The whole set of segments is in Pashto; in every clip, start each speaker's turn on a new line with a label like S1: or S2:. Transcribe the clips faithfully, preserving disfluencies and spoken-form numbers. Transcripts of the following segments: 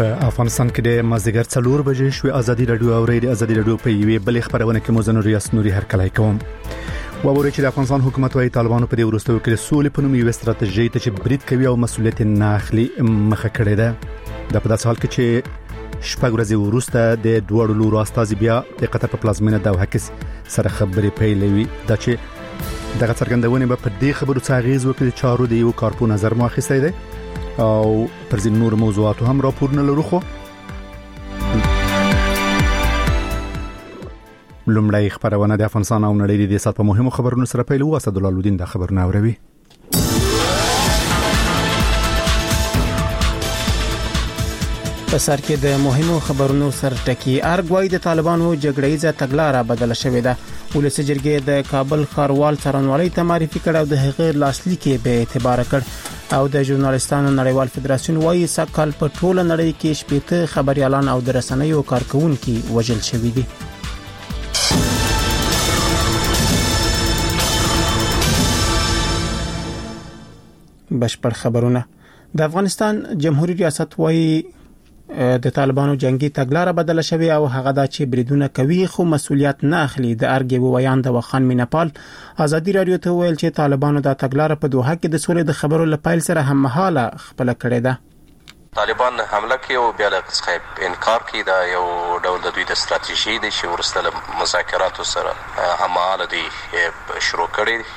S1: په افغانستان کې د مازدیګر څلور بجې شوې ازادي رادیو او ریډیو ازادي رادیو په یوې بلې خبرونه کې مو زنه ریاست نوري هرکلای کوم. وګورئ چې د افغانستان حکومت وايي طالبانو په دې وروستیو کې سولې په نوم یو ستراتیژي ته چې برید کوي او مسولیت نه اخلي مخه کړې ده. د په داسې حال کې چې شپږ ورځې وروسته د دوه لورو استازي بیا د قطر په پلازمینه دوحه کې سره خبرې پیلوي. دا چې دغه څرګندونه به په دې خبرو څخه غیز وکړي چې چارو د یو کارپو نظر مو اخیستی دی او پر ځین نور موضوعاتو هم راپورونه لرو. خو لومړی خبرونه د افغانستان او نړۍ د سات په مهمو خبرونو سره پیل وو. اسد الله الدین د خبرونه اوروي.
S2: په سر کې د مهمو خبرونو سر ټکی ارګوای د طالبانو جګړې تګلارې بدله شوې ده. ولسی جرګې د کابل ښاروال څارنوالۍ ته معرفي کړ او د هغې لاسلیکې به اعتبار کړ او د ژورنالستانو نړیوال فدراسیون وايي سکهال په ټوله نړۍ کې شپږ خبريالان او د رسنیو کارکونکو وژل شوي دي. بشپړ خبرونه. د افغانستان جمهوریت ریاست وايي د طالبانو جنگي تګلارې بدله شوې او هغه دا چې بریدونه کوي خو مسولیت نه اخلي. د ارګي ویان د وخان مینپال ازادي رادیو ته ویل چې طالبانو د تګلارې په دوحه کې د سولې د خبرو لپاره سره هم مهاله خپل کړی ده.
S3: طالبان حمله کوي او بیا له څخه انکار کوي. دا یو ډول د دوی د ستراتیژي د چې ورسته مذاکراتو سره هماله دي شروع کړي.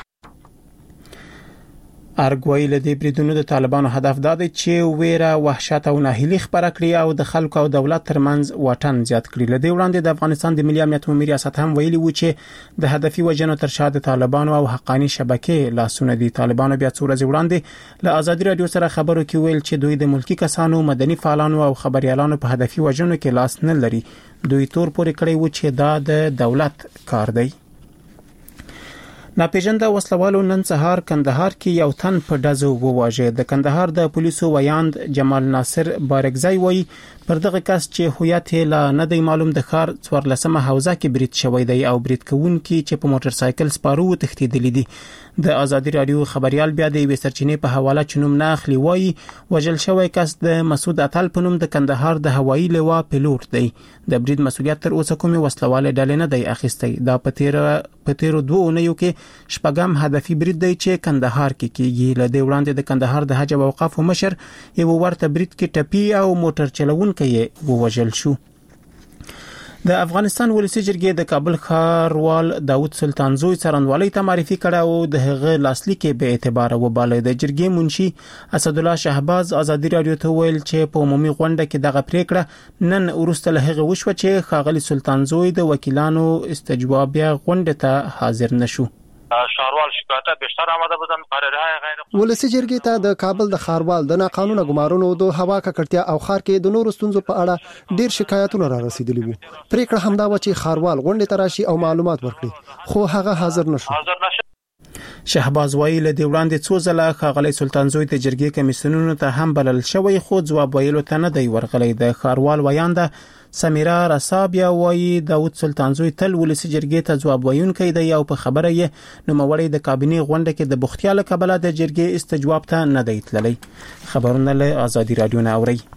S2: ارګوای له دې بریدونو د طالبانو هدف دا دی چې ویره وحشت او ناهیلي خبره کړي او د خلکو او دولت ترمنځ واټن زیات کړي. له دې وړاندې د افغانستان د ملي امنیت عمومي ریاست هم ویلي و چې د هدفي وجنو تر شا د طالبانو او حقاني شبکې لاسونه دي. طالبانو بیا څو ورځې وړاندې له ازادي رادیو سره خبرو کې ویل چې دوی د ملکی کسانو مدني فعالانو او خبريالانو په هدفي وجنو کې لاس نه لري. دوی تور پورې کړی و چې دا د دولت کار دی. ناپېژنده وسلوالو نن سهار کندهار کې یو تن په ډزو وواژه. د کندهار د پولیسو ویاند جمال ناصر بارګزای وایي پر دغه کس چې هویت لا نه دی معلوم د ښار څوارلسمه حوزه کې برید شوی دی او برید کوونکي چې په موټر سایکل سپارو تښتیدلی دي. د ازادي رادیو خبريال بیا د وې سرچینې په حواله چنوم نه اخلي وایي وژل شوی کس د مسعود اتل په نوم د کندهار د هوایي لوا پیلوټ دی. د برید مسولیت تر اوسه کومه وسلواله ډلې نه دی اخیستی. دا په تیر په تیر دوه اونیو کې شپږم هدفي برید دی چې کندهار کې کیږي. ل دې وړاندې د کندهار د حج او اوقاف مشر یو ورته برید کې ټپي او موټر چلوونکی یې ووژل شو. د افغانستان ولسی جرګې د کابل ښاروال داوود سلطانزوی څارنوالۍ ته معرفي کړه او د هغه لاسلیکې به اعتبار وباله. د جرګې منشي اسد الله شهباز ازادي رادیو ته ویل چې په عمومي غونډه کې دغه پریکړه نن وروسته له هغه وشو چې ښاغلي سلطانزوی د وکیلانو استجوابیه غونډه ته حاضر نشو.
S4: ښاروال شکایت بیشتر آمده بودن قرارهای غیر
S5: ولسی جرګې ته د کابل د ښاروال د ناقانونه ګمارونو د هوا ککړتیا او ښار کې د نورو ستونزو په اړه ډیر شکایتونه را رسیدلي وو. پریکړه همدا و چې ښاروال غونډه ته راشي او معلومات ورکړي خو هغه حاضر نشو.
S2: شهباز وایي له دې وړاندې څو ځله ښاغلي سلطانزوی ته جرګې کمیسیونونو ته هم بلل شوی خو ځواب ویلو ته نه دی ورغلی. د ښاروال ویانده سمیرا رسابیا وایي داوود سلطانزوی تل ولسی جرګې ته ځواب ویونکی دی او په خبره یې نوموړی د کابینې غونډه کې د بوختیاله کبله د جرګې استجواب ته نه دی تللی. خبرونه له ازادي رادیو نه اوري.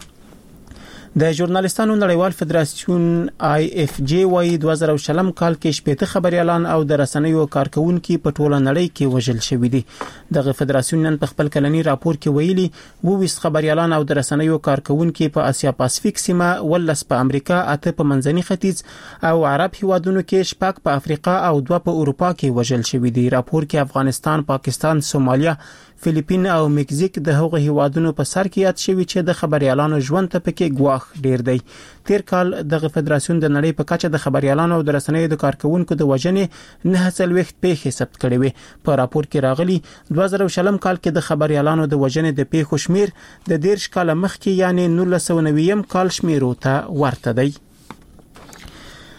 S2: د ژورنالستانو نړیوال فدراسیون آی اف جی وايي دوه زره شلم کال کې شپږ خبريالان او د رسنیو کارکونکو په ټوله نړۍ کې وژل شوي دي. دغه فدراسیون نن په خپل کلنی راپور کې ویلي وو خبريالان او د رسنیو کارکونکو په اسیا پاسفیک سیمه ولس په امریکا، اته په منځني ختیځ او عرب هیوادونو کې، شپږ په افریقا او دوه په اروپا کې وژل شوي دي. راپور کې افغانستان، پاکستان، سومالیا، فلیپین او مکزیک د هغو هیوادونو په سر کې یاد شوی چې د خبريالانو ژوند ته پکې ګواښ ډیر دی. تیر کال دغه فدراسیون د نړۍ په کچه د خبريالانو او د رسنیو د کارکونکو د وژنې نه څلوېښت پیښې ثبت کړې وي. په راپور کې راغلي دوه زره شلم کال کې د خبريالانو د وژنې د پیښو شمیر د دیرش کال مخکې یعنی نولس سوه نوي کال شمیرو ته ورته دی.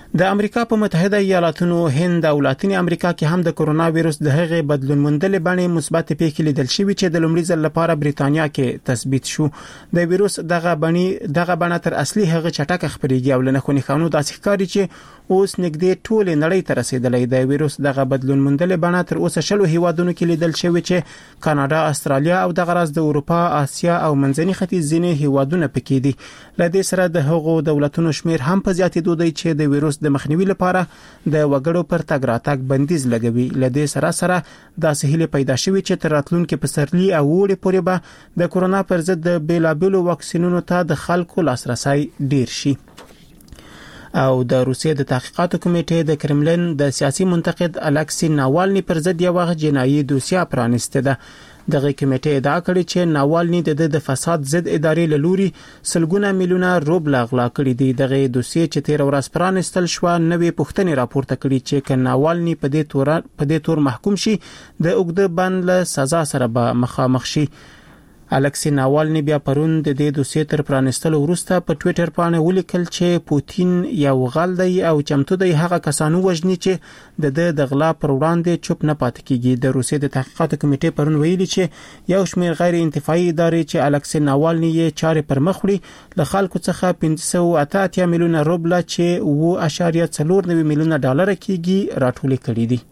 S2: د امریکا په متحده ایالاتونو، هند او لاتینی امریکا کې هم د کرونا وایرس د هغې بدلون موندلې بڼې مثبت پیښې لیدل شوې چې د لومړي ځل لپاره بریتانیا کې تثبیت شو. د وایرس دغه بڼې دغه بڼه تر اصلي هغه چټک خپرېږي او لنه خوني خانو داسې ښکاري چې اوس نږدې ټول نړۍ ته رسیدلې. د وایرس دغه بدلون موندلې بڼه تر اوسه شلو هیوادونو کې لیدل شوې چې کاناډا، استرالیا او دغه راز د اروپا، آسیا او منځني ختیځ ځینې هیوادونه پکې دي. لدې سره د هغو دولتونو شمیر هم په زیاتېدو دی چې د وایرس د مخنیوي لپاره د وګړو پر تګ راتګ بندیز لګوي. لدې سره سره د سهیل پیدا شوی چې تر راتلونکو پسرلي او وړي پورې به د کرونا پر ضد د بیلابلو واکسینونو ته د خلکو لاسرسي ډیر شي. او د روسیې د تحقیقاتو کمیټې د کرملین د سیاسي منتقد الکسی ناوالني پر ضد یو جنایي دوسیه پرانسته ده. دغه کمیټې ادعا کړې چې ناوالني د د فساد ضد ادارې له لوري سلګونه میلیونه روبل غلا کړي دي. دغه دوسیه چې تیر ورځ پرانستل شو نوې پوښتنې راپورته کړي چې ک ناوالني په دې تور په دې تور محکوم شي د اوږده بند له سزا سره به مخامخ شي. الکسی ناوالني بیا پرون د دې دوسیې تر پرانستلو وروسته په ټوئیټر باندې ولیکل چې پوتین یو غل دی او چمتو دی هغه کسانو وژني چې د د غلا پر وړاندې چوپ نه پاتې کیږي. د روسیې د تحقیقاتو کمیټې پرون ویلي چې یو شمېر غیر انتفاعي ادارې چې الکسی ناوالني یې چارې پر مخ وړي له خلکو څخه پنځه سوه اته اتیا میلیونه روبل چې اوه اعشاریه څلور نوي میلیونه ډالر کېږي راټول کړي دي.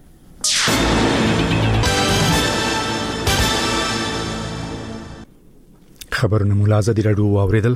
S1: خبرونه مولا ازادي راډیو واوریدل.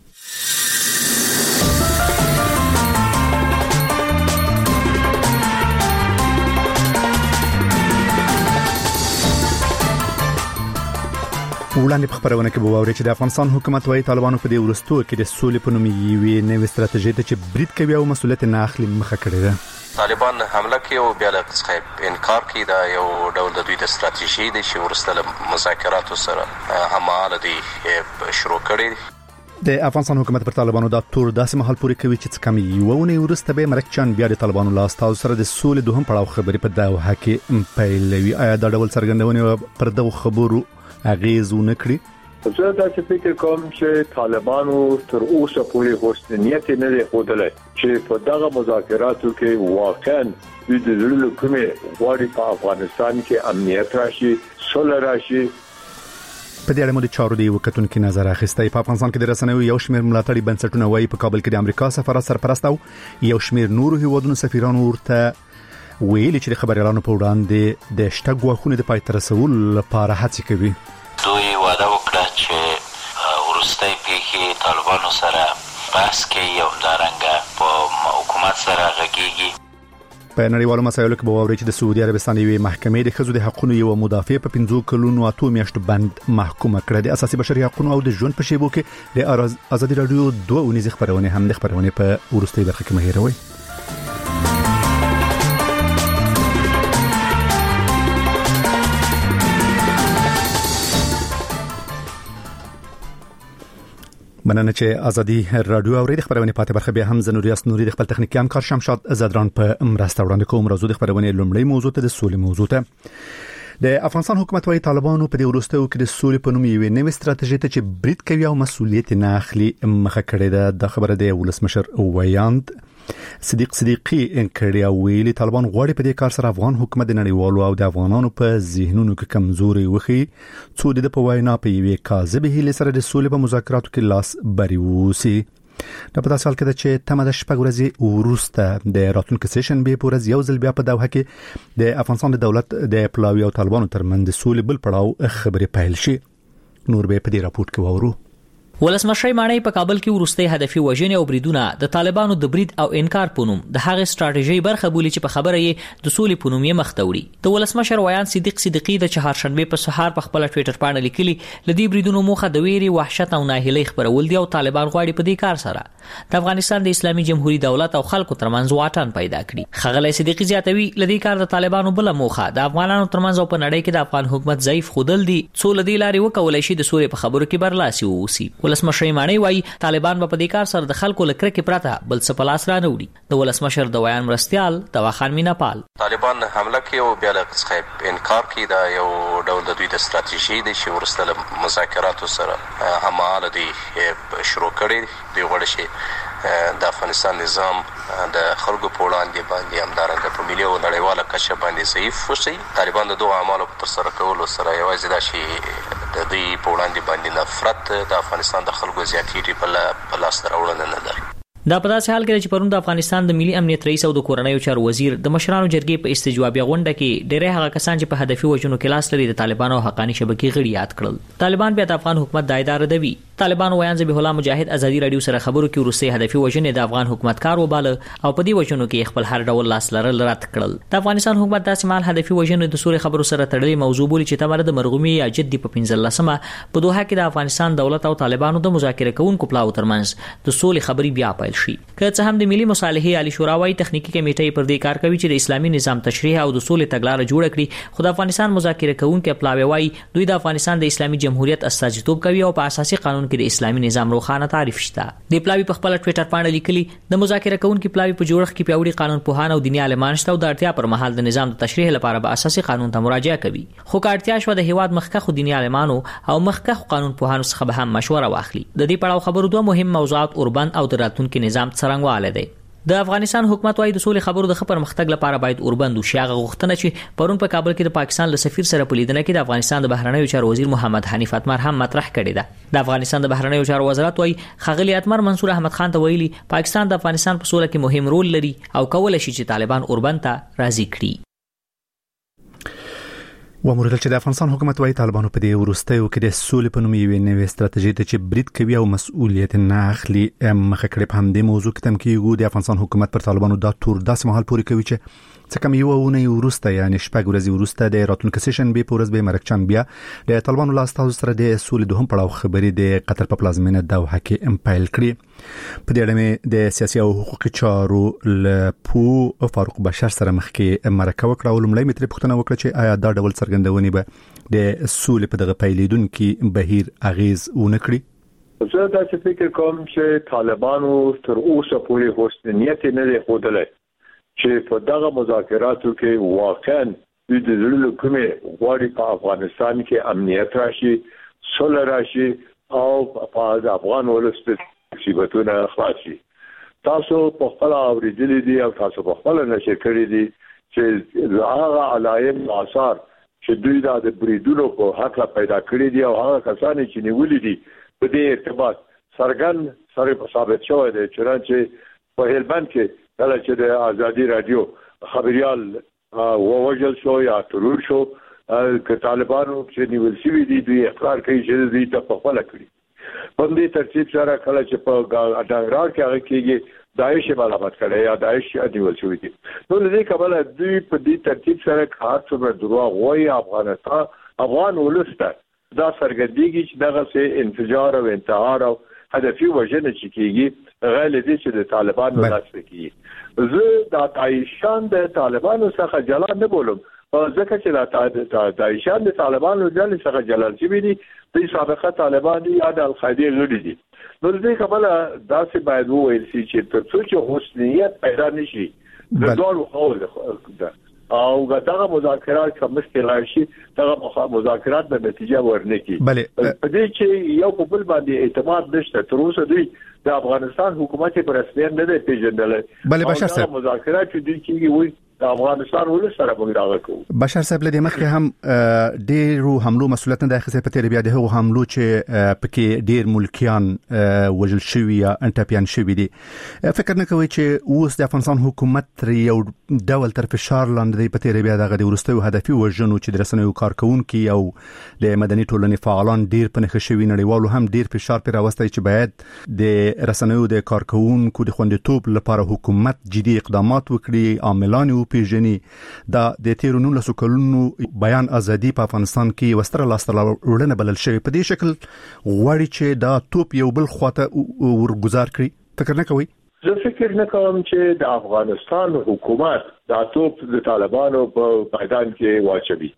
S1: وړاندې په خبرونه کې به واوري چې د افغانستان حکومت وايي طالبانو په دې ورستو کې د سولې په نوم یوې نوې ستراتیژي ته چې برید کوي او مسؤلیت نه اخلي مخه کړې ده.
S3: طالبان حمله کوي او بیا له څخه انکار کوي دا یو ډول د دوی د ستراتیژي د چې ورسته مذاکراتو سره هماله دي شروع کړي.
S1: د افغانستان حکومت پر طالبانو دا تور داسې محل پوري کوي چې کم یو ونه ورسته به مرکچان بیا د طالبانو لاس تاسو سره د سولې دوهم پړاو خبرې په داوه کې پیلوي. آیا دا ډول څرګندونه پر دغه خبرو اغیزونه کړی؟
S6: زه دا چې فکر کوم چې طالبانو تر اوسه پورې هوښ نیت نه لري خودلای چې په دغه مذاکراتو کې واقعا د دې کومه غواړي په افغانستان کې امنیت راشي، سوله راشي.
S1: په دې اړه مو د چارو دی وکټون کې نظر اخیستی. په افغانستان کې د رسنیو یو شمېر ملاتړي بنسټونه وایي په کابل کې د امریکا سفارت سرپرست او یو شمېر نورو هیوادونو سفیرانو ورته ویلي چې د خبريالانو په وړاندې د شته غواخونو د پای تر رسول لپاره هڅه کوي.
S7: دوی وعده وکړه چې ورستۍ پیښې طالبانو سره بحث کوي او همدارنګه په حکومت سره غږیږي.
S1: په نړیوالو مسایلو کې به واوري چې د سعودي عربستان یوې محکمې د ښځو د حقوقو یو مدافع په پنځو کلونو اتو میاشتو بند محکومه کړه. د اساسي بشري حقوقو او د ژوند په شیبو کې د ازادي رادیو دوه اونیزه خبرونه هم د خبرونه په ورستۍ برخه کې مهیروي. مننه چې ازادي رادیو اوریدل خبرونه پاتې برخه به هم زنوریاس نوري د خپل تخنیکی همکار شمشاد زدران په مرسته وړاندې کوم. راځو د خبرونه لومړی موضوع ته د سولې موضوع ته. د افغانستان حکومت وايي طالبانو په دې ورستو کې د سولې په نوم یوې نوې ستراتیژي ته چې برید کوي او مسؤلیت نه اخلي مخه کړې ده. د خبره د ولسمشر ویاند صدیق صدیقی انکړی او ویلي طالبان غواړي په دې کار سره افغان حکومت د نړیوالو او د افغانانو په ذهنونو کې کمزوري وخی څو د په وینا په یوې کاذبه هیله سره د سولې په مذاکراتو کې لاس بری ووسی. د په تاسو کې چې تمه د شپږ ورځې ورسته د راتلونکو سیشن به پورز یو ځل بیا په دوه کې د افغانستان د دولت د پلاوی او طالبانو ترمنځ د سولې بل پړاو خبرې پیل شي. نور به په دې راپورټ کې وورو.
S8: ولسمشر مانی په کابل کې ورستي هدفي وژنې او بریدونه د طالبانو د برید او انکار پونوم د هغه ستراتیژي برخه بولی چې په خبره یې د سولې پونوم یې مختوري. د ولسمشر ویان صدیق صدیقی د چهارشنبه په سهار په خپل ټوئیټر باندې لیکلي لدی بریدونو موخه د ویري وحشت او ناهیلي خبرول دي او طالبان غواړي په دې کار سره د افغانستان د اسلامي جمهوریت دولت او خلکو ترمنځ واټن پیدا کړي. خغلی صدیقی زیاتوي لدی کار د طالبانو بل موخه د افغانانو ترمنځ او په نړۍ کې د افغان حکومت ضعیف خودل دي څو لدی لاري وکولای شي د سولې په خبرو کې برلاسي ووسی. ولسمشر مانی طالبان په دې کار سره د خلکو لکره کې پراته بل څه پلاس را نوړي. د ولسمشر د ویان مرستيال دواخان میناپال
S3: طالبان حمله کوي او بیا له څخه انکار کوي دا یو ډول د دوی د ستراتیژي د چې ورسته مذاکراتو سره هماله دي شروع کړي. دوی غواړي چې د افغانستان نظام د خلکو په وړاندې باندې همدارنګه په ملي او نړیواله کچه باندې ضعیف وشي. طالبان د دغو اعمالو په ترسره کولو سره یوازې دا شي د دوی په وړاندې باندې نفرت د افغانستان د خلکو زیاتېږي په لاسته راوړنه نه لري.
S8: دا په داسې حال کې چې پرون د افغانستان د ملي امنیت رئیس او د کورنیو چارو وزیر د مشرانو جرګې په استجوابي غونډه کې ډېری هغه کسان چې په هدفي وژنو کې لاس لري د طالبانو حقاني شبکې غړي یاد کړل. طالبان بیا د افغان حکومت د اداره دوي. طالبان ویان ذبیح الله مجاهد ازادي رادیو سره خبرو کې ورسته هدفي وژنې د افغان حکومت کار وباله او په دې وژنو کې خپل هر ډول لاس لرل رد کړل. د افغانستان حکومت داسې مال هدفي وژنې د سوري خبرو سره تړلې موضوع بولي چې تمره د مرغومي یا جدي په پنځلسمه په دوحه کې د افغانستان دولت او طالبانو د مذاکره کوونکو پلاو ترمنځ د سولې خبري بیا پیل شي. که څه هم د ملي مصالحې عالی شورا وايي تخنیکی کمیټې پر دې کار کوي چې د اسلامي نظام تشریح او د سولې تګلارې جوړ کړي، خو د افغانستان مذاکره کوونکو پلاوی وايي دوی د افغانستان د اسلامي جمهوریت استازیتوب کوي او په اساسي قانون کې د اسلامي نظام روخانه تعریف شته. د پلاوی په خپل ټوئیټر باندې لیکلي د مذاکره کوونکو پلاوی په جوړښت کې پیوړي قانون پوهان او دیني عالمان شته او د اړتیا پر مهال د نظام د تشریح لپاره به اساسي قانون ته مراجعه کوي. خو کارتیا شو د هیواد مخکخ دیني عالمانو او مخکخ قانون پوهانو څخه به هم مشوره واخلي. د دې پړاو خبرو دوه مهم موضوعات اوربند او د راتلونکي نظام څرنګواله دي. د افغانستان حکومت وايي د سولې خبرو د خبر مختګ لپاره باید اوربند وشي. هغه غوښتنه چې پرون په کابل کې د پاکستان له سفیر سره په لیدنه کې د افغانستان د بهرنیو چارو وزیر محمد حنیف اتمر هم مطرح کړې ده. د افغانستان د بهرنیو چارو وزارت وايي خغلی اتمر منصور احمد خان ته ویلي پاکستان د افغانستان په سوله کې مهم رول لري او کولای شي چې طالبان اوربند ته راضي کړي.
S1: ومورل چې د افغانستان حکومت وايي طالبانو په دې ورستیو کې د سولې په نوم یوې نوې ستراتیژي ته چې برید کوي او مسؤلیت نه اخلي مخه کړې. په همدې موضوع کې تم کېږي د افغانستان حکومت پر طالبانو دا تور داسې مهال پورې کوي چې څه کم یو ونه ورسته یعنی شپږ ورځې ورسته د راتلونکي سیشن به پورز به مرکچان بیا د طالبانو لاس تاسو سره د سولې دوهم پړاو خبرې د قطر په پلازمینه دوحه کې امپایل کړی. په دې اړه مې د سیاسي او حقوقي چارو لپو فاروق بشر سره مخ کې مرکه وکړه او لمړی متر پوښتنه وکړه چې آیا دا ډول څرګندونې به د سولې په دغه پیلیدونکو بهیر اغیز ونه کړي.
S6: زه دا چې فکر کوم چې طالبانو تر اوسه پورې هوښ نیت نه دی ښودلی چې په دغه مذاکراتو کې واقعا د دې کومې غواړي په افغانستان کې امنیت راشي، سوله راشي او په افغان ولس په صفتونه خلاصي. تاسو په خپل اوریدلې دي او تاسو په خپل نشر کړی دي چې هغه علایم آثار چې دوی د بریدونو په حق پیدا کړی دي او هغه کسان چې نیولې دي په دې ارتباط سرګن سره ثابت شوی دی چې په هلبند کې کله چې د ازادي رادیو خبريال ووجل شو یا ترور شو ک طالبانو چې نیول شوی دي دوی اقرار کوي چې دوی ته په خپل کړی. په دې ترتیب سره کله چې په اډانګرار کې هغه کېږي داعش ملامت کړي یا داعش نیول شوی دي. نو دې کبل دوی په دې ترتیب سره کار څومره دروغ وایي افغانستان افغان ولسته دا سرګردېږي چې دغه سه انفجار او انتحار او هدفي وژنه چې کېږي غیر دې چې د طالبانو لاس کې زه د داعشان د طالبانو څخه جلا نه بولم ځکه چې د داعشان د طالبانو ځل څخه جلا شوی دي د سابقه طالبان یا د القاعده غړي دي. نو دې قبل داسې باید وویل شي چې تر څو چې حسنیت پیدا نشي د ډول خو ده او دغه مذاکرات کوم مشکل شي دغه مذاکرات به نتیجه ورنکي. په دې چې یو په بل باندې اعتماد نشته تر اوسه دوی د افغانستان حکومت پر رسمیت نه دی پیژندل.
S1: بله بشر صاحب
S6: مذاکرات چې دوی کیږي وي د افغانستان ولې سره موږ راغلو.
S1: بشر صاحب لدې مخکې هم ډېرو حملو مسولیت نه اخیسته په تیر بیا د هغو حملو چې پکې ډېر ملکیان وژل شوي یا انټاپیان شوي دي. فکر نه کوي چې اوس د افغانستان حکومت تر یو ډول تر فشار لاندې دی په تیر بیا دغه د وروستیو هدفي وژنو چې د رسنیو کارکونکو او د مدني ټولنې فعالان ډېر په نښه شوي نړیوالو هم ډېر فشار پر راوستي چې باید د رسنیو د کارکونکو د خوندیتوب لپاره حکومت جدي اقدامات وکړي. عاملان پیژني دا د تیرو نولسو کلونو بیان ازادي په افغانستان کې وستره لاستر وړنه بلل شوی په دې شکل غواړي چې دا توپ یو بل خواته ورګزار کړي. فکر نه کوي؟
S6: زه فکر نه کوم چې د افغانستان حکومت دا توپ د طالبانو په میدان کې واچوي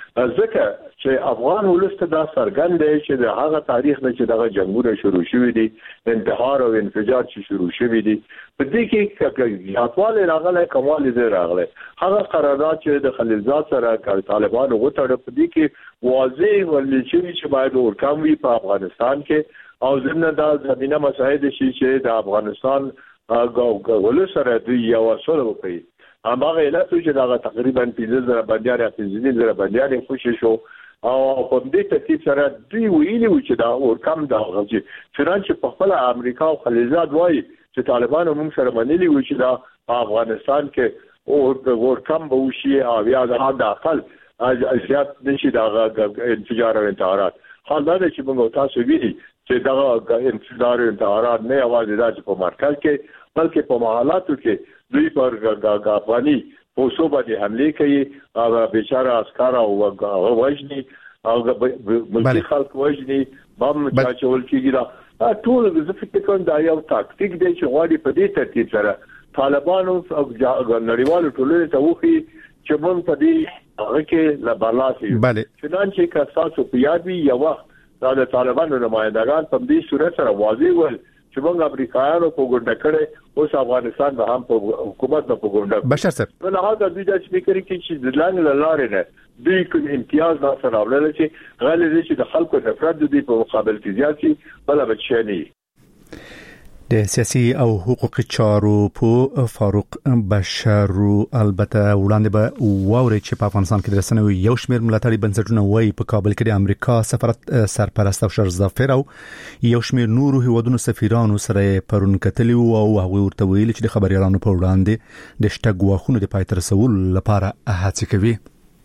S6: ځکه چې افغان ولسته دا څرګند دی چې د هغه تاریخ نه چې دغه جنگونه شروع شوي دي انتحار او انفجار چې شروع شوي دي په دې کې یاتواله راغله کمواله دې راغله هغه قرارداد چې د خلیلزاد سره طالبانو غوټه په دې کې واضح ولې چې باید ورکم وي په افغانستان کې او زموږ د زمينه مساعد شي چې د افغانستان غوغل سره د یو سره وکړي هغه علت چې دا تقریبا پنځه زره بندیان پنځه زره بندیان خوشي شو او په دې ترتیب سره دوی ویلي و چې دا ورکم دا غوږی فرانسې په خپل امریکا او خلیجات وایي چې طالبان هم سره منلي و چې دا افغانستان کې او ورکم به وشي او یا د اقل ازیات نشي دا انفجار او انتحارات حال دا چې موږ تاسو ویلي چې دا انفجار او انتحارات نه یوازې د په مرکز کې بلکې په محلاتو کې دوی پر افغاني پوسو باندې حمله کوي او بیچاره عسكر او وژني او ملي خلک وژني بم چاچول کیږي دا ټول د فکر کوم دا یو تاکتیک دی چې غواړي په دې ترتیب سره طالبانو او نړیوالو ټولنې ته وخی چې موږ په دې هغه کې لا بالاسي چنانچه که تاسو په یاد وي یو وخت دا د طالبانو نمائندگان په دې صورت سره واضح ول چې موږ امریکایانو په ګونډه کړي اوس افغانستان به هم په حکومت په ګونډه
S1: بشر صاحب
S6: په لحاظ د دې چې فکر کوي چې د لاندې لارې نه دوی کوم امتیاز نه سره ولر چې غالي چې د خلکو نفرت دوی په مقابل کې زیات شي بل به چني
S1: د سیاسي او حقوقي چارو په فاروق بشارو البته وړاندې به واوري چې په افغانستان کې د رسنیو یو شمېر ملاتړي بنسټونه وایي په کابل کې د امریکا سفارت سرپرست او شرزافر او یو شمېر نورو هیوادونو سفیرانو سره پرون کتلی او هغه ورته ویل چې د خبريالانو په وړاندې د شته ګواښونو د پای ته رسول لپاره هڅه کوي.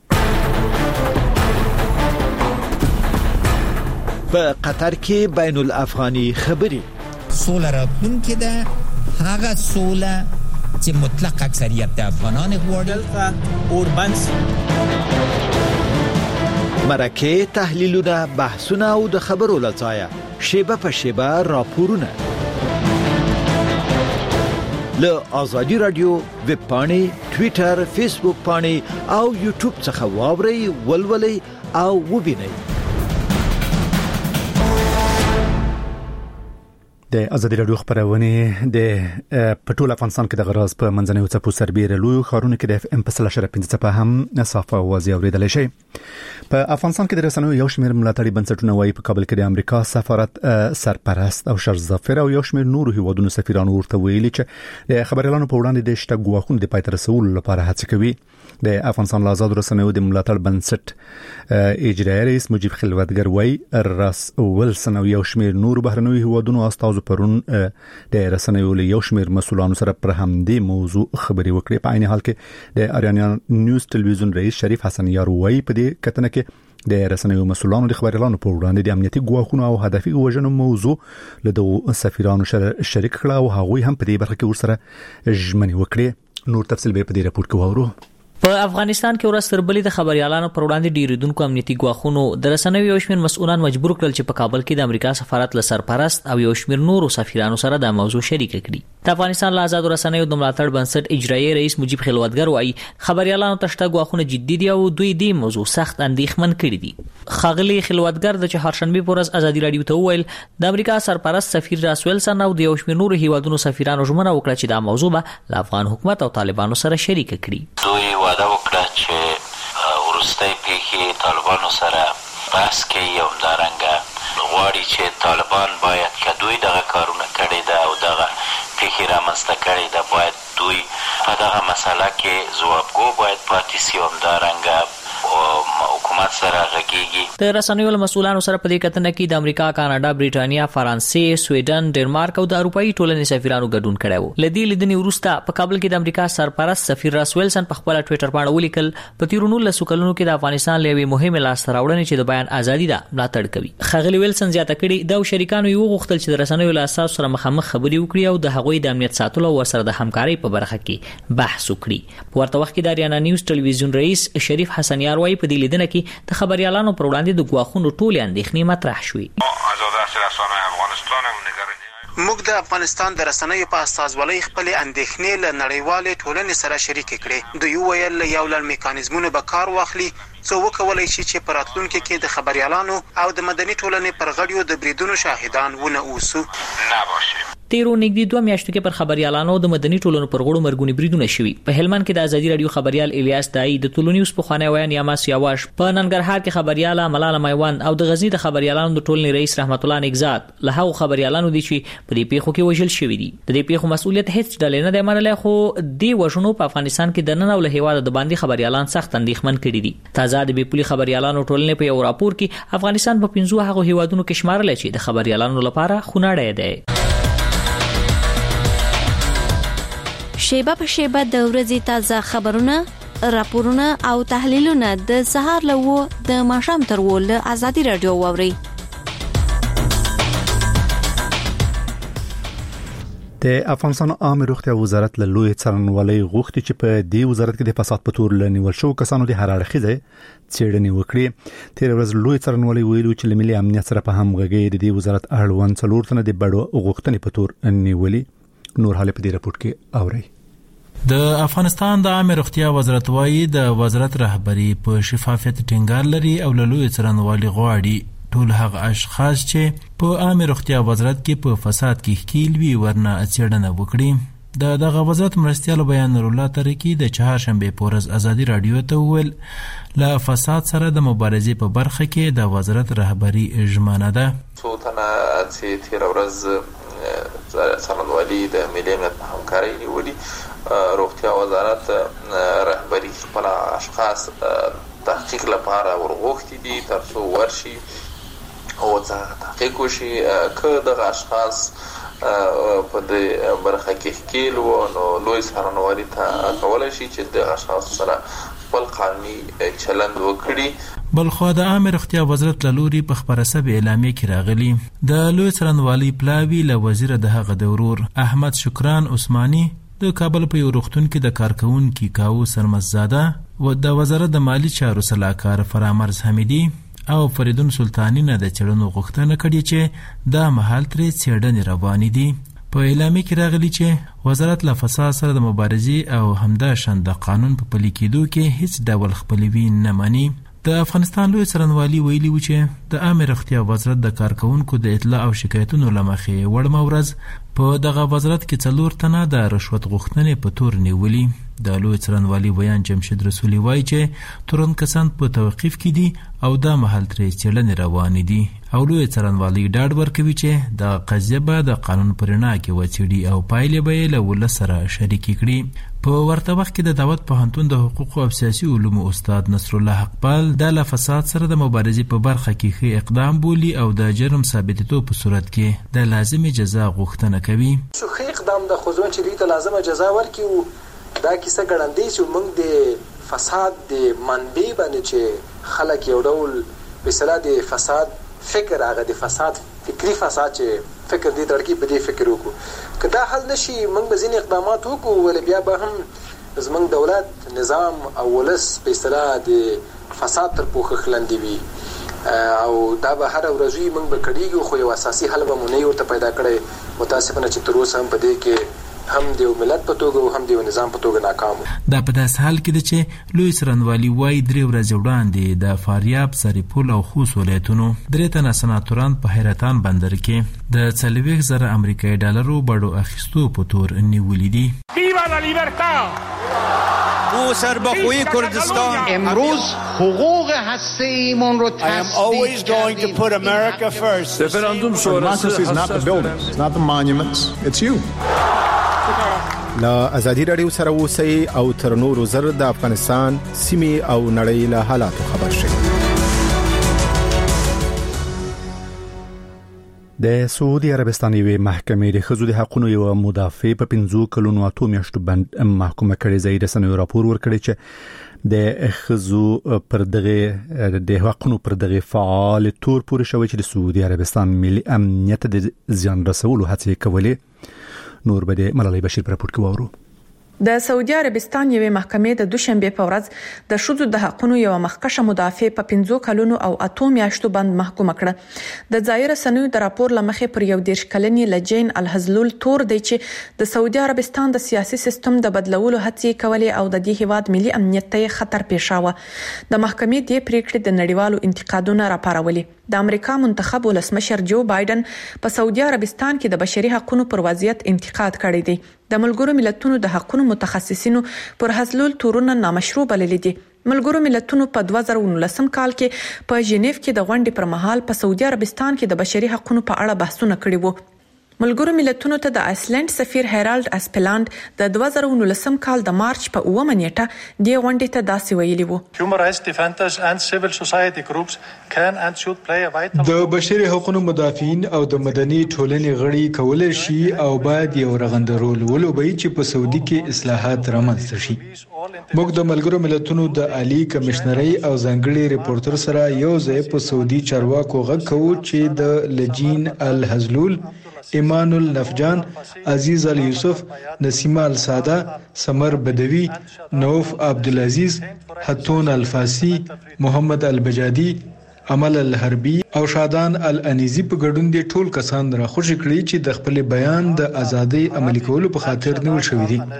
S9: په قطر کې بین الافغاني خبري
S10: سوله راتلون کې ده هغه سوله چې مطلق اکثریت د افغانان غواړي اوربنس
S9: مرکه تحلیلونه بحثونه او د خبرو لځایه شیبه په شیبه راپورونه له آزادی رادیو ویب پاڼې ټوئیټر فیسبوک پاڼې او یوټیوب څخه واورئ ولولئ او وبینئ.
S1: د ازادي رادیو خبرونه د پټول افغانستان کې د غراز په منځنوي څپو سربېره لوی خارونه کې د اف ام په سل شره پنځه څپه هم صافه اوازې اوریدل شي. په افغانستان کې د رسنیو یو شمېر ملاتړي بنسټونه وایي په کابل کې د امریکا سفارت سرپرست او شرزافر او یو شمېر نورو هیوادونو سفیرانو ورته ویلي چې د خبريالانو په وړاندې د شته ګواښونو د پای ته رسول لپاره هڅه کوي. د افغانستان آزاد رسنیو د ملاتړ بنسټ اجرایي رئیس مجيب خلوتګر وایي راس ولسن او یو شمېر نورو بهرنیو هیوادونو استاد پرون د رسنیو له یو شمېر مسولانو سره پر همدې موضوع خبري وکړي. په عین حال کې د اریانا نیوز ټلویزیون رئیس شریف حسن یار وایي په دې کتنه کې د رسنیو مسولانو د خبريالانو په وړاندې د امنیتي ګواښونو او هدفي وژنو موضوع له دوه سفیرانو شریک کړه او هغوی هم په دې برخه کې ورسره ژمنې وکړي. نور تفصیل به په دې راپور کې وورو.
S8: په افغانستان کې ورځ تر بلې د خبريالانو پر وړاندې ډیریدونکو امنیتي ګواښونو د رسنیو یو شمېر مسؤلان مجبور کړل چې په کابل کې د امریکا سفارت له سرپرست او یو شمېر نورو سفیرانو سره د موضوع شریک کړي. د افغانستان له آزاد رسنیو د ملاتړ بنسټ اجرایي رئیس مجيب خلوتګر وایي خبريالانو ته شته ګواښونه جدي دي او دوی دې موضوع سخت اندېښمن کړي دي. خاغلی خلوتګر د چهارشنبه په ورځ ازادي رادیو ته وویل د امریکا سرپرست سفیر راس ویلسن او د یو شمېر نورو هیوادونو سفیرانو ژمنه وکړه چې دا موضوع به له افغان حکومت او طالبانو سره شریک کړي.
S7: دوی وعده وکړه چې ورستۍ پیښې طالبانو سره بحث کوي او همدارنګه غواړي چې طالبان باید که دوی دغه کارونه کړي ده او دغه پیښې رامنځته کړي ده باید دوی په دغه مسله کې ځوابګو باید پاتې سي او همدارنګه حکومت سره غږیږي.
S8: د رسنیو له مسؤلانو سره په دې کتنه کې د امریکا، کاناډا، بریټانیا، فرانسې، سویډن، ډنمارک او د اروپאי ټولنې سفیرانو ګډون کړی و. لدی لیدنې وروسته په کابل کې د امریکا سرپرست سفیر راس ویلسن په خپل ټوئیټر باندې ولیکل په تیرونو له سکلونو کې د افغانستان له یوې مهمه لاسته راوړنې چې د بیان ازادي ده ملاتړ کوي. خغلی ویلسن زیاته کړي د شریکانو یو غوښتل چې د رسنیو له اساس سره مخامخ خبري وکړي او د هغوی د امنیت ساتلو او سره د همکارۍ په برخه کې بحث وکړي. په ورته وخت کې د اریانا نیوز ټلویزیون رئیس شریف حسن یار وایي په دې لیدنه کې د خبريالانو پر وړاندې د ګواښونو ټولې اندېښنې مطرح شوې.
S2: موږ د افغانستان د رسنیو په استازولۍ خپل اندېښنې له نړیوالې ټولنې سره شریک کړې. دوی ویل یو لړ میکانیزمونه به کار واخلي څه وکولای شي چې په راتلونکي کې د خبريالانو او د مدني ټولنې پر غړیو د بریدونو شاهدان ونه اوسو.
S8: تیرو نږدې دوه میاشتو کې پر خبريالانو د مدني ټولنو پر غړو مرګونی بریدونه شوي. په هلمند کې د ازادي رادیو خبريال الیاس دای د ټولنیوز په خانه ویان یاماس یاواش، په ننګرهار کې خبرياله ملاله میوان او د غزنی د خبريالانو د ټولنې رئیس رحمت الله نگزاد له هغو خبريالانو دي چې په دې پیښو کې وژل شوي دي. د دې پیښو مسؤلیت هیڅ ډلې نه دی منلی، خو د وژنو په افغانستان کې د نن او له هیواد د باندې خبريالان سخت اندېښمن کړي دي. تازه د بیپولي خبريالانو ټولنې په یو راپور کې افغانستان په پنځو هغو هیوادونو کې شمارل چې د خبريالانو لپاره خونړی دی.
S11: شیبه په شیبه د ورځې تازه خبرونه، راپورونه او تحلیلونه د سهار له و د ماښام تر و له ازادي رادیو واوري.
S1: د افغانستان عامه روغتیا وزارت له لوی څارنوالۍ غوښتي چې په دې وزارت کې د فساد په تور لنیول شو کسانو د هر اړخیزه څېړنې وکړي. تیر ورځ لوی څارنوالۍ ویلو چې له ملي امنیت سره په همغږي د دې وزارت اړوند څلور تنه د بډو غوښتنې په تور نیولي. نور حاله په دې رپورت کې اوري.
S12: د افغانستان د عامه روغتیا وزارت وايي د وزارت رهبری په شفافیت ټینګار لري او له لوی څارنوالۍ غواړي ټول هغه اشخاص چې په عامه روغتیا وزارت کې په فساد کې ښکیل وي ورنه څېړنه وکړي. د دغه وزارت مرستیال بیان نور الله ترکی د چهارشنبه په ورځ ازادي رادیو ته وویل له فساد سره د مبارزې په برخه کې د وزارت رهبری ژمنه ده.
S13: څو تنه چې تیر ورځ څارنوالۍ د ملي امنیت په همکارۍ نیولي، روغتیا وزارت رهبری خپل اشخاص تحقیق لپاره ورغوښتي دي ترڅو ورشي او تحقیق وشي که دغه اشخاص په دې برخه کې ښکیل وو نو لوی څارنوالۍ ته کولی شي چې دغه اشخاص سره خپل قانوني چلند وکړي.
S12: بلخو د عامه روغتیا وزارت له لوري په خبره سبي اعلامیه کې راغلي د لوی څارنوالۍ پلاوي له وزیر د هغه د ورور احمد شکران عثماني د کابل په یو روغتون کې د کارکونکو کاو سرمزاده و د وزارت د مالی چارو سلاکار فرامرز حمیدی او فریدون سلطانی نه د چړنو غوښتنه کړې چې د محل ترې څېړنې روانې دي. په اعلامیه کې راغلي چې وزارت له فساد سره د مبارزې او همدا شان د قانون په پلي کېدو کې هیڅ ډول خپلوي نه مني. د افغانستان لوی څارنوالۍ ویلي و چې د عامه روغتیا وزارت د کارکونکو د اطلاع او شکایتونو له مخې وړمه ورځ په دغه وزارت کې څلور تنه د رشوت غوښتنې په تور نیولي. د لوی څارنوالۍ بیان جمشید رسولي وایي چې تورن کسان په توقیف کې دي او د محل ترې څېړنې روانې دي او لوی څارنوالۍ ډاډ ورکوي چې د قضیه به د قانون په رڼا کې وڅېړي او پایلې به یې له ولس سره شریکې کړي. په ورته وخت کې د دعوت پوهنتون د حقوقو او سیاسي علومو استاد نصرالله حقپال د له فساد سره د مبارزې په برخه کې ښه اقدام بولي او د جرم ثابتېدو په صورت کې د لازمې جزا غوښتنه کوي.
S14: ښه اقدام د خو ځوان چې دوی ته لازمه جزا ورکړي. دا کیسه ګړندۍ چې موږ د فساد د منبع باندې چې خلک یو ډول په اصطلاح د فساد فکر هغه د فساد فکری فساد چې فکر دې تړکی په دې فکر وکړو که دا حل نشي موږ به ځینې اقدامات وکړو ولې بیا به هم زموږ دولت نظام او ولس په اصطلاح د فساد تر پوښښ لاندې وي او دا به هر ورځ وي موږ به کړیږو خو یو اساسي حل به مو نه ورته پیدا کړی. متاسفانه چې تر اوسه هم په دې کې هم د ملت په توګه او هم د نظام په توګه ناکام.
S12: دا په داس حال کې ده چې لوی څارنوالۍ وايي درې ورځې وړاندې د فاریاب، سرپل او خوست ولایتونو درې تنه سناتوران په حیرتان بندر کې د څلوېښت زره امریکایي ډالرو بډو اخیستو په تور نیولي دي.
S15: ویوا لا لیبرتا!
S16: او سربخوی کردستان
S17: امروز حقوق هسته ایمون رو
S15: تصدیق کردیم.
S18: Referendum sonrası is not the buildings, it's not the monuments, it's you.
S19: لا ازادي رادیو سره اوسئ او تر نورو زر د افغانستان سیمې او نړۍ له حالاتو خبر شئ.
S1: د سعودي عربستان یوې محکمې د ښځو د حقوقو یو مدافع په پنځو کلونو اتو میاشتو باندې محکومه کړې. ځای رسنیو راپور ورکړی چې د ښځو پر دغه د حقوقو پر دغه فعال تور پورې شوی چې د سعودي عربستان ملي امنیت د زیان رسولو هڅې کولې. نور بده ملالۍ بشیر پر راپور کې وورو.
S20: د سعودي عربستان یوې محکمې د دوشنبه په ورځ د شذو د حقونو یو مخکشه مدافع په پنځو کلونو او اتو میاشتو باندې محکوم کړه. د ظاهر سنوي د راپور لمخې پر یو دیرش کلنی لجین الحزلول تور دی چې د سعودي عربستان د سیاسي سیستم د بدلولو هڅې کولې او د دې هیواد ملي امنیت ته خطر پېښاوه. د محکمې د پریکړې د نړیوالو انتقادونو راپارولې. د امریکا منتخب ولسمشر جو بایدن په سعودي عربستان کې د بشري حقوقو پر وضعیت انتقاد کړی دی. د ملګرو ملتونو د حقوقو متخصصینو پر حزلول تورونه نامشروع بللي دي. ملګرو ملتونو په دوه زره نولسم کال کې په ژنیف کې د غونډې پر مهال په سعودي عربستان کې د بشري حقوقو په اړه بحثونه کړي وو. ملګرو ملتونو ته د آیسلند سفیر هیرالد اسپلاند د دوه زره نولسم کال د مارچ په اوومه نیټه د غونډې ته داسې ویلي وو.
S21: Human rights defenders and civil society groups can and should play a vital role. د بشري حقوقو مدافعین او د مدني ټولنې غړي کولای شي او باید یو رغنده رول ولوبوي چې په سعودي کې اصلاحات رامنځته شي. موږ د ملګرو ملتونو د عالی کمشنري او ځانګړي ریپورټر سره یو ځای په سعودي چارواکو غږ کوو چې د لجین الحزلول، ایمان النفجان، عزیز الیوسف، نسیمه الساده، سمر بدوی، نوف عبدالعزیز، حتون الفاسی، محمد البجادی، عمل الحربی او شادان الانیزی په ګډون دي ټول کسان را خوشی کړی چې د خپل بیان د ازادۍ عملي کولو په خاطر نیول شوی دي.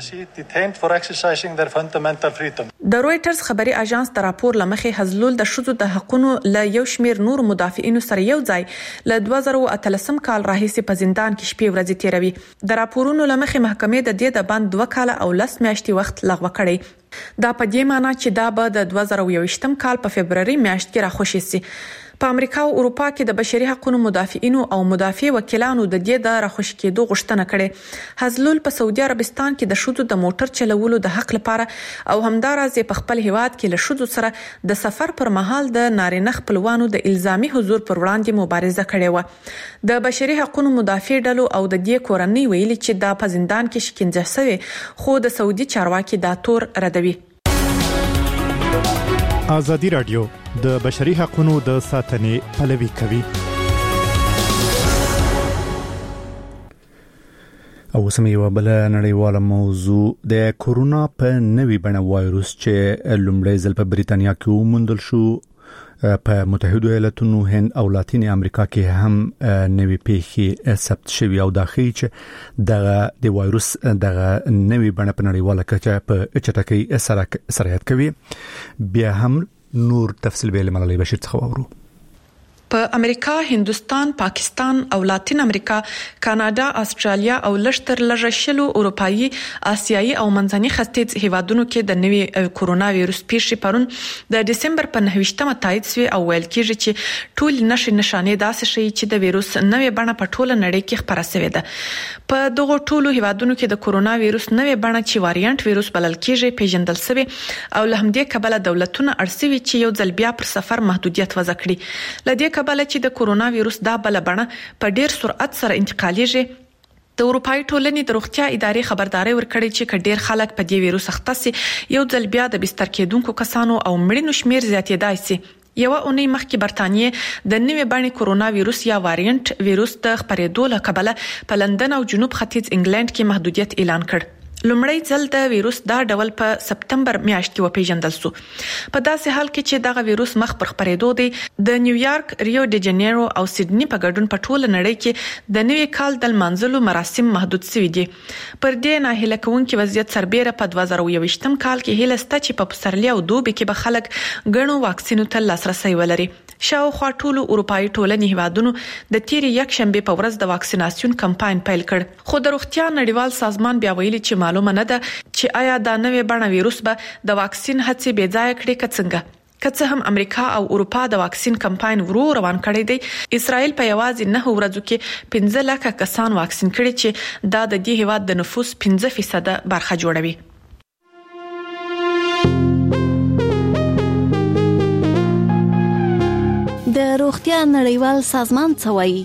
S20: د رويټرز خبري اژانس د راپور لمخې حزلول د شذو د حقوقو له یو شمیر نور مدافعینو سره یو ځای له دوه زره اتلسم کال راهیسې په زندان کې شپې ورځې تیروي. د راپورونو لمخې محکمې د دې د بند دوه کاله او لس میاشتې وخت لغوه کړی. دا په دې معنی چې دا به د دوه زره یوویشتم کال په فبرवरी میاشت کې راخوشي سي. په امریکا او اروپا کې د بشري حقوقو مدافعینو او مدافع وکیلانو د دې د راخوشي کېدو غوښتنه کړې. حزلول په سعودي عربستان کې د شذو د موټر چلولو د حق لپاره او همدارس په خپل هیواد کې له شذو سره د سفر پر مهال د نارینه خپلوانو د الزامي حضور پر وړاندې مبارزه کړې و. د بشري حقوقو مدافع ډلو او د دې کورنۍ ویلي چې دا په زندان کې شکنجه شوی خو د سعودي چارواکي دا تور ردوي.
S1: ازادي رادیو د بشري حقوقو د ساتنې پلوي کوي. او سمې یو بل نړیواله موضوع د کورونا په نوي بڼه وایروس چې لومړی ځل په بریتانیا کې وموندل شو، په متحده ایالاتونو، هند او لاتین امریکا کې هم نوي پیښې ثبت شوي او دا ښیي چې دغه د وایروس دغه نوي بڼه په نړیواله کچه په چټکۍ سره سرایت کوي. بیا هم نور تفصیل به ملالۍ بشیر څخه وورو.
S20: په امریکا، هندستان، پاکستان او لاتین امریکا، کاناډا، استرالیا او لشتر لږه شلو اروپאי، آسیایي او منځني ختیځ هیوادونو کې د نوي کورونا وایروس پیښې پرون د دسمبر په نهه تایید شوی او ویل کېږي چې ټول نشي نشانې داسې شي چې د وایروس نوې بڼه په ټوله نړۍ کې خپره شوې ده. په دغه ټولو هیوادونو کې د کورونا وایروس نوې بڼه چې وایرینټ وایروس بلل کېږي پیژندل شوی او له همدې کبله دولتونه ارسوي چې یو ځل بیا پر سفر محدودیت وضع کړي. لدې کبله چې د کورونا وایروس دا بل بڼه په ډیر سرعت سره انتقالیږي. د اروپאי ټولنې د روغتیا ادارې خبرداري ورکړې چې کډیر خلک په دې وایروس اخته سي یو ځل بیا د بستر کېدونکو کسانو او مړینو شمیر زیاتېدای سي. یو اونۍ مخکې برتانیې د نوې بڼې کورونا وایروس یا وایرینټ وایروس د خپرېدو له کبله په لندن او جنوب ختیځ انګلند کې محدودیت اعلان کړ. لومړی ځل د وایروس دا ډول په سپتمبر میاشت کې وپیژندل شو. په داسې حال کې چې دغه وایروس مخ پر خپرېدو دی، د نیویارک، ریو ډی جنیرو او سیدنی په ګډون په ټوله نړۍ کې د نوي کال د لمانځلو مراسم محدود شوي دي. پر دې ناهیله کوونکې وضعیت سربېره په دوه زره یوویشتم کال کې هیله شته چې په پسرلي او دوبي کې به خلک ګڼو واکسینو ته لاسرسي ولري. شاوخوا ټولو اروپאי ټولنې هیوادونو د تیرې یک شنبه په ورځ د واکسیناسیون کمپاین پیل کړ. خو د روغتیا نړیوال سازمان بیا ویلي چې معلومه نه ده چې آیا دا نوې بڼه وایروس به د واکسین هڅې بې ځایه کړي که څنګه. که څه هم امریکا او اروپا د واکسین کمپاین ورو روان کړی دی، اسرائیل په یوازې نه ورځو کې پنځه لکه کسان واکسین کړي چې دا د دې هیواد د نفوس پنځه فیصد برخه جوړوي.
S11: د روغتیا نړیوال سازمان څه وایي؟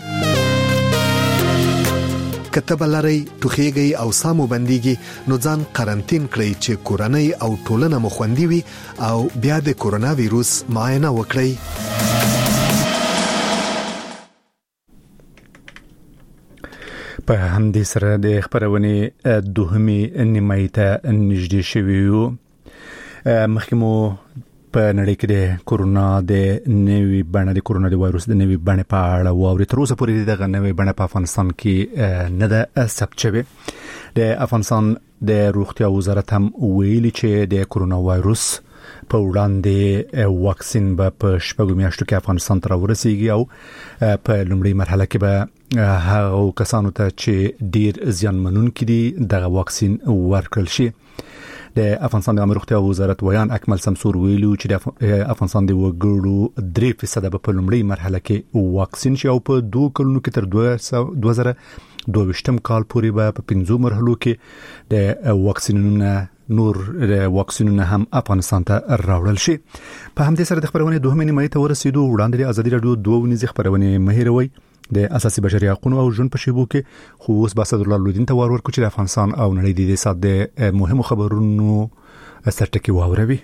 S22: کتب لري توخیږي او سامو بنديږي نو ځان قرنټین کړئ چې کورونی او ټولنه مو خوندي وي او بیا د کورونا وایروس معاینه وکړئ.
S1: په همدې سره د خبرونې دوهمې نیمایي ته نږدې شوي یو. مخکې مو په نړۍ کې د کورونا د نوي بڼه د کورونا د وایروس د نوي بڼه په اړه واوري. تر اوسه پورې دغه نوي بڼه په افغانستان کې نه ده ثبت شوې. د افغانستان د روغتیا وزارت هم ویلي چې د کورونا وایروس په وړاندې واکسین به په شپږو میاشتو کې افغانستان ته ورسیږي او په لومړۍ مرحله کې به هغه کسانو ته چې ډیر زیانمنونکي دي دغه واکسین ورکړل شي. د افغانستان د روغتیا وزارت ویان اکمل سمسور ویلو چې د افغانستان د وګړو درې فیصد به په لومړۍ مرحله کې واکسین شي او په دوه کلونو کې تر دوه زره دوه ویشتم کال پورې به په پنځو مرحلو کې د واکسینونو نور واکسینونه هم افغانستان ته راوړل شي. په همدې سره د خبرونه دوه نیمایي ته ورسېدو. وړاندې د ازادي رادیو دوه ونیزه خبرونه مهیروي د اساسي بشري حقوقو او ژوند په شیبو کې خو اوس باسد الله لودین ته ورور کوچ د افغانستان او نړۍ د دې سات د مهمو خبرونو سرټکی واوروي.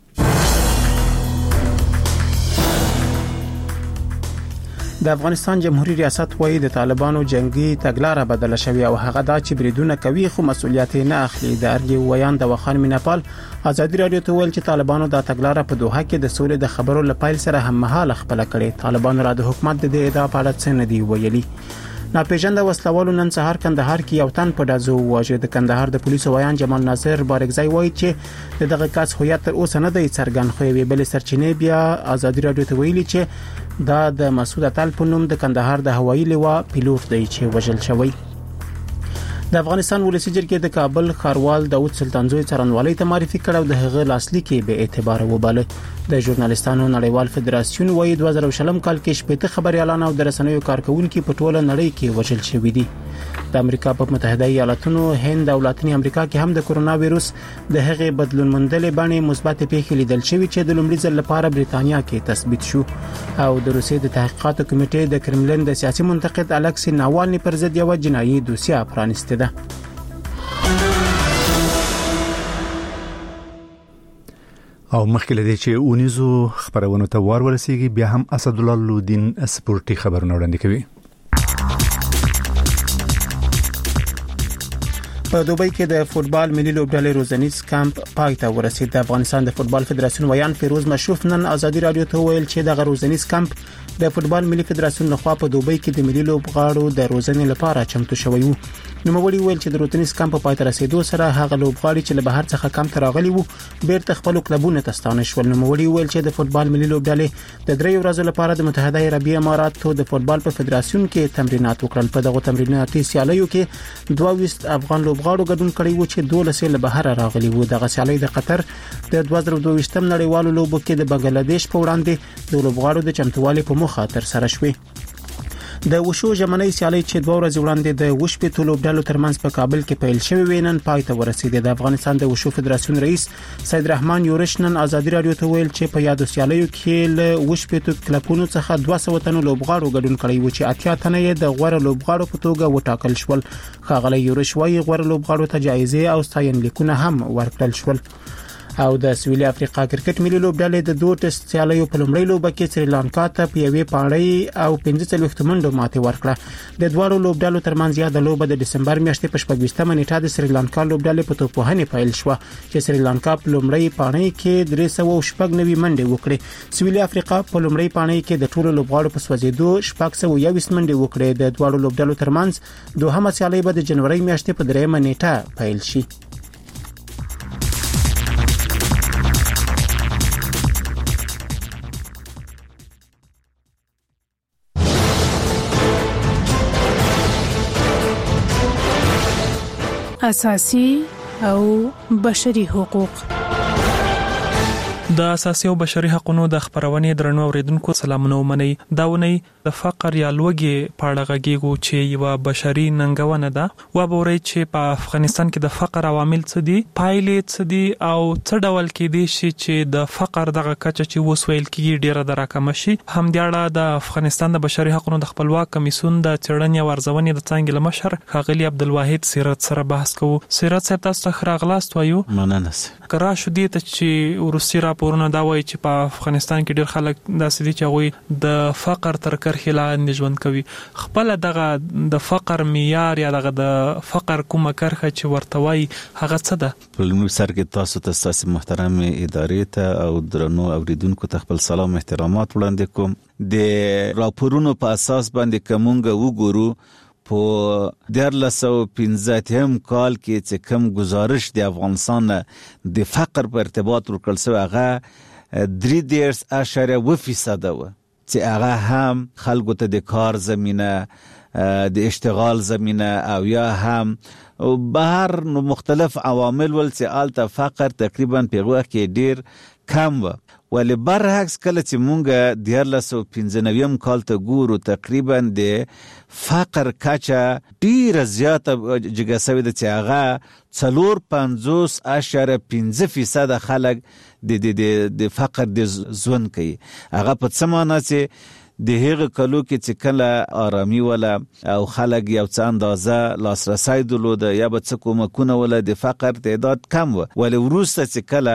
S2: د افغانستان جمهوریت ریاست وایي د طالبانو جنگي تګلارې بدله شوې او هغه دا چې بریدونه کوي خو مسؤلیت نه اخلي. د ارګي ویان د وخان میناپال ازادي رادیو ته ویل چې طالبانو د تګلارې په دوحه کې د سولې د خبرو لپاره سره هم مهاله خپل کړي. طالبانو را د حکومت د ادعا په اړه څه نه دی ویلي. ناپېژانده وسلوالو نن سهار کندهار کې یو تن په دازو واژه. د کندهار د پولیسو ویان جمال ناصر بارګزای وایي چې دغه کس هویت تر اوسه نه دی څرګند خو وی بل سرچینې بیا ازادي رادیو ته ویلي چې دا د مسعود اتل په نوم د کندهار د هوایي لوا پیلوټ دی چې وژل شوی. د افغانستان ولسی جرګې د کابل ښاروال داوود سلطانزوی څرنوالي ته معرفي کړو. د هغه لاسلیک به اعتبار وباله. د ژورنالیستانو نړیوال فدراسیون وایي دوه زره شلم کال کې شپږ خبريالان او د رسنیو کارکونکو په ټوله نړۍ کې وژل شوی دي. د امریکا په متحده ایالاتونو، هند او لاتینی امریکا کې هم د کورونا وایروس د هغې بدلون موندلې باندې مثبت پیښې لیدل شوې چې د لومړي ځل لپاره بریتانیا کې تثبیت شو. او د روسیې د تحقیقاتو کمیټې د کرملین د سیاسي منتقد الکسی ناوالني پر ضد یو جنایي دوسیه پرانسته ده. او مخکې لدې چې اونیزو خبرونه ته وار ورسیږي بیا هم اسد الله لودین سپورتي خبرونه وړاندې کوي. په دوبۍ کې د فوتبال ملي لوبډلې روزنیز کمپ پای ته ورسید. د افغانستان د فوتبال فدراسیون ویان فیروز مشروف نن ازادي رادیو ته ویل چې د روزنیز کمپ د فوتبال ملي فدراسیون لخوا په دوبۍ کې د ملي لوبغاړو د روزنې لپاره چمتو شوی وو. نو موري ویل چې د روزنیز کمپ پای ته رسیدو سره هغه لوبغاړي چې له بهر څخه کم تراغلي وو بیرته خپل کلبونه ته ستانه شول. نو موري ویل چې د فوتبال ملي لوبډلې د درې ورځې لپاره د متحده عربی اماراتو د فوتبال په فدراسیون کې تمرینات وکړل. په دغه تمریناتي سیالیو کې دوه ویشت افغان لوبغاړو ګډون کړی وو چې دولسه له بهر راغلي وو. دغه سیالي د قطر د دوه زره دوه ویشتم نړیوالو لوبو کې د بنگلاديش په وړاندې د لوبغاړو د چمتووالي په مخه تر سره شوې. د وشو ژمنۍ سیالي چې دوه ورځې وړاندې د وشپې لوبډلو ترمنځ په کابل کې پیل شوې وینن پای ته ورسېده. د افغانستان د وشو فدراسیون رئیس سید رحمان یورش نن ازادي رادیو ته ویل چې په یادو سیالیو کې له وشپې کلبونو څخه دوه سوه تنو لوبغاړو ګډون کړی و چې اتیا تنه یې د غوړ لوبغاړو په توګه وټاکل شول. ښاغلی یورش وايي غوړ لوبغاړو ته جایزې او ستاینلیکونه هم ورکړل شول. او د سویلي افریقا کرکټ ملي لوبډلې د دوه ټیسټ سیالیو په لومړۍ لوبه کې سریلانکا ته په یوې پاڼۍ او پنځه څلوېښت منډو ماتې ورکړه. د دوه لوبډلو ترمنځ یاد لوبه د دسمبر میاشتې په شپږویشتمه نیټه د سریلانکا لوبډلې په توپوهنې پیل شو چې سریلانکا په لومړۍ پاڼۍ کې درې سوه شپږ نوي منډې وکړې. سویلي افریقا په لومړۍ پاڼۍ کې د ټولو لوبغاړو په سوځېدو شپږ سوه یوویشت منډې وکړې. د دوه لوبډلو ترمنځ دوهمه سیالي به د جنوري میاشتې په دریمه نیټه پیل شي.
S4: اساسي او بشري حقوق.
S5: د اساسي او بشري حقوقو د خبرونې درنو اوریدونکو سلامونه ومني. داونی د فقر یا لوږې په اړه غږیږو چې یو بشري ننګونه ده. و به ورې چې په افغانستان کې د فقر عوامل څه دي، پایلې څه دي او څه ډول کې دي چې د فقر دغه کچه چې وسویل کیږي ډیره دراکمه شي. هم د اړه د افغانستان د بشري حقوقو د خپلواک کمیسیون د چړنې او ارزونې د څنګه لمشر ښاغلي عبدالواحد سیرت سره بحث کوو. سیرت صاحب تاسو ته راغلاست وایو.
S23: مننه.
S5: کرا شو دي ته چې روسي راپور راپورونه دا وایي چې په افغانستان کې ډېر خلک داسې دي چې هغوی د فقر تر کرښې لاندې ژوند کوي. خپل دغه د فقر معیار یا دغه د فقر کومه کرښه چې ورته وایي هغه څه ده؟
S3: په لومړي سر کې تاسو ته ستاسو محترم ادارې ته او درنو اوریدونکو ته خپل سلام احترامات وړاندې کوم. د راپورونو په اساس باندې کومګه وګورو په دیارلس سوه پنځه اتیا کال کې چې کوم گزارش د افغانستان د فقر په ارتباط ورکړل شوی هغه درې دېرش اعشاریه اوه فیصده و چې هغه هم خلکو ته د کار زمینه د اشتغال زمینه او یا هم بهر نو مختلف عوامل ول چې آلته فقر تقریبا په هغه کې ډیر کم و. ولی برعکس کله چې مونږ دیارلس سوه پنځه نوي کال ته ګورو تقریبا د فقر کچه ډیره زیاته جګه سوې ده چې هغه څلور پنځوس اعشاریه پنځه فیصده خلک د د د فقر د ژوند کوي. هغه په څه معنی چې د هغه کلو کې چې کله آرامي ولا او خلک یو څه اندازه لاسرسی درلوده یا به څه کومکونه ولا د فقر تعداد کم و. ولی وروسته چې کله